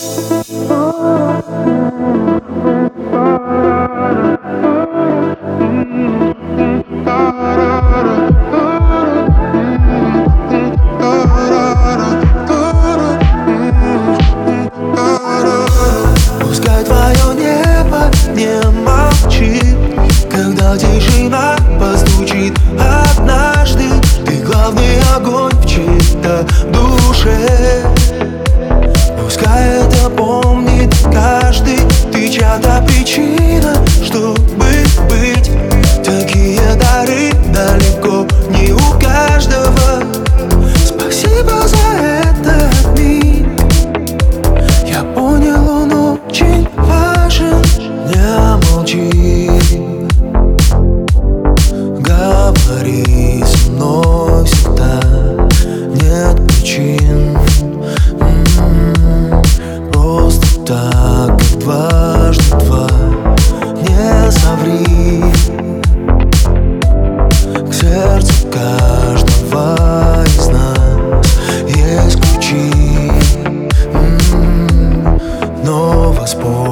Пускай твое небо не молчит, когда тишина постучит однажды. Ты главный огонь в чьей-то душе. Пускай это помнит каждый. Ты чья-то причина, чтобы быть. Такие дары далеко не у каждого. Спасибо за этот миг. Я понял, он очень важен. Не молчи, говори со мной всегда. Нет причин, просто так, как дважды два. Не соври, к сердцу каждого из нас есть ключи. Но воспомни